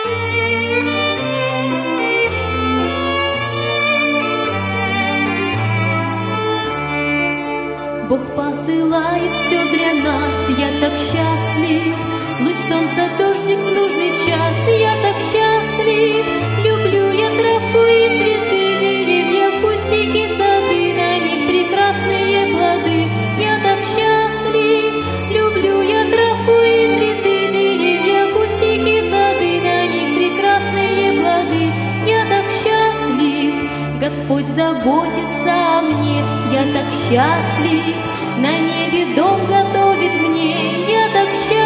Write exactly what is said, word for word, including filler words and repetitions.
Бог посылает все для нас, я так счастлив. Луч солнца, дождик в нужный час, я так счастлив. Люблю я травку и цветы, деревья, кустики, сады, на них прекрасные плоды. Я так счастлив. Люблю я травку и цветы, деревья, кустики, сады, на них прекрасные плоды. Я так счастлив. Господь заботится о мне, я так счастлив. На небе дом готовит мне, я так счастлив.